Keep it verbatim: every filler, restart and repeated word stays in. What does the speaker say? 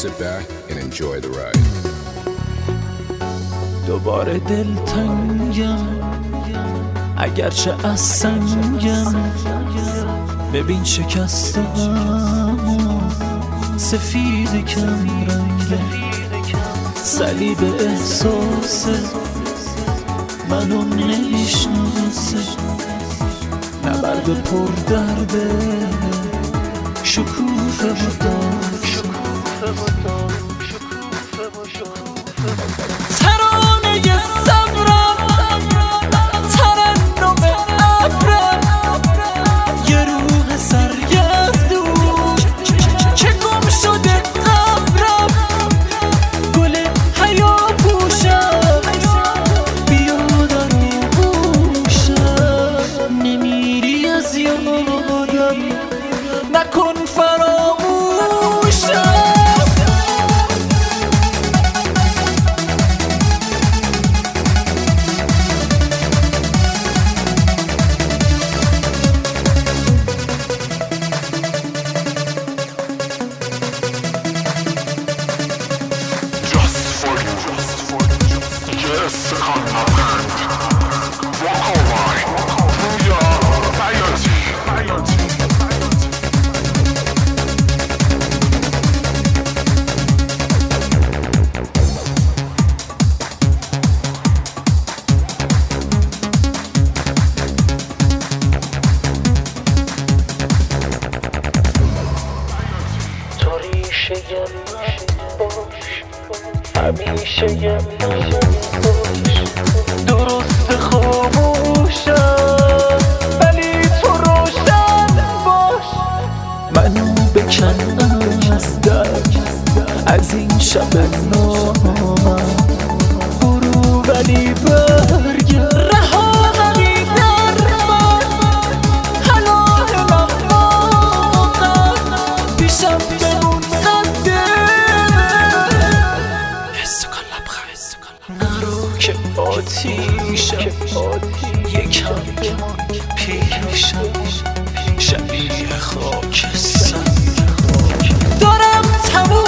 sit back and enjoy the ride. دوباره دلتنگم اگرچه از سنگم، ببین شکستم سفید کم رنگم، صلیب احساسه منو نمیشناسه، نبرد پر درده شکوفه و دار، ترانه صبرم ترنم ابرم، یه روح سرگردون که گم شده قبرم، گل حیا پوشم بیا در آغوشم، نمیری از یادم نکن فراموشم. همیشه یه من باش، درست خاموشم ولی تو روشن باش، منو بکن از درد از این شب نامم، برو ولی برگرد رها ولی در من، حلال مقام پیشم بمون قده، نرو که آتیشم یکم پیشم شبیه خاک سر دارم تموم